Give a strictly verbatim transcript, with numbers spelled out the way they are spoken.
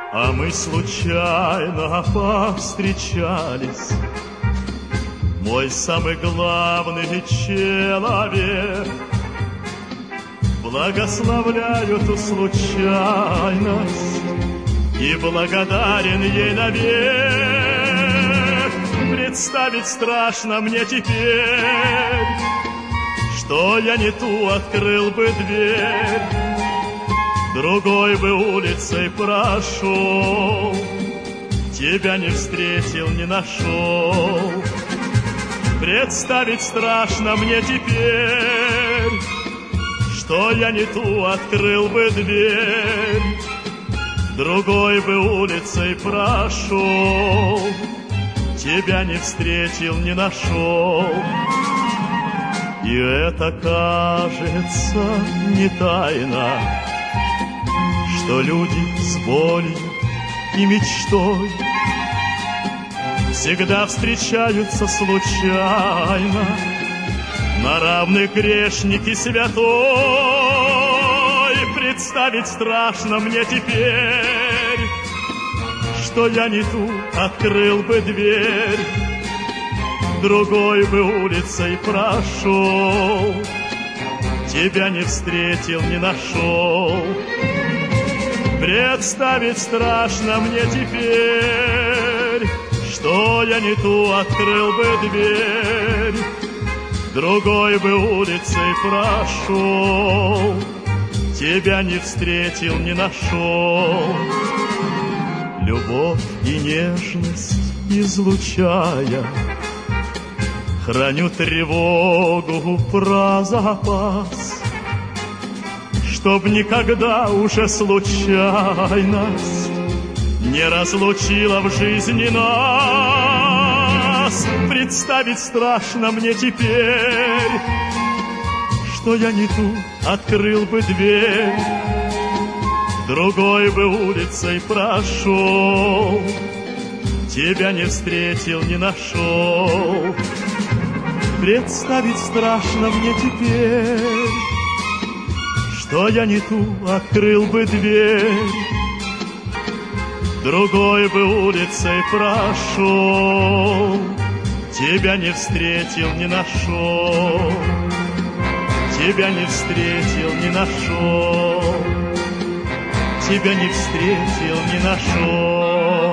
А мы случайно повстречались. Мой самый главный человек, благословляю ту случайность и благодарен ей навек. Представить страшно мне теперь, что я не ту открыл бы дверь, другой бы улицей прошел, тебя не встретил, не нашел. Представить страшно мне теперь, что я не ту открыл бы дверь, другой бы улицей прошел, тебя не встретил, не нашел. И это, кажется, не тайна, что люди с болью и мечтой всегда встречаются случайно, на равных грешник и святой. Представить страшно мне теперь, что я не ту открыл бы дверь, другой бы улицей прошел, тебя не встретил, не нашел. Представить страшно мне теперь, что я не ту открыл бы дверь, другой бы улицей прошел, тебя не встретил, не нашел. Любовь и нежность излучая, храню тревогу про запас, чтоб никогда уже случайность не разлучила в жизни нас. Представить страшно мне теперь, что я не ту открыл бы дверь, другой бы улицей прошел, тебя не встретил, не нашел. Представить страшно мне теперь, что я не ту открыл бы дверь, другой бы улицей прошел, тебя не встретил, не нашел, тебя не встретил, не нашел, тебя не встретил, не нашел.